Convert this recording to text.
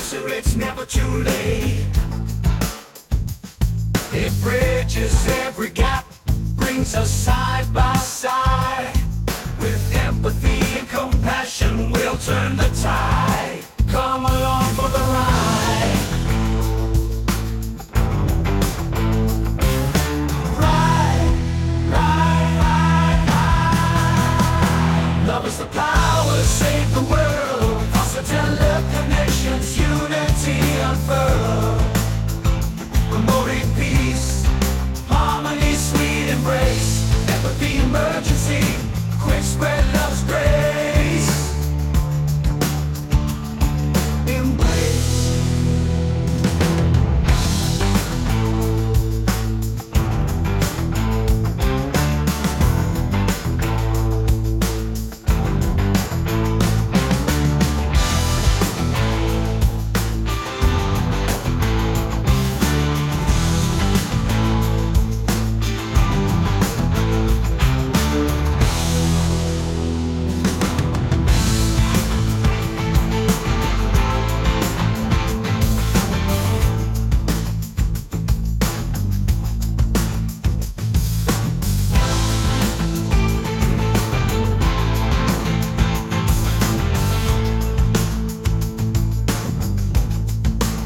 closer, it's never too late. It bridges every gap, brings us side by side. With empathy and compassion, we'll turn the tide.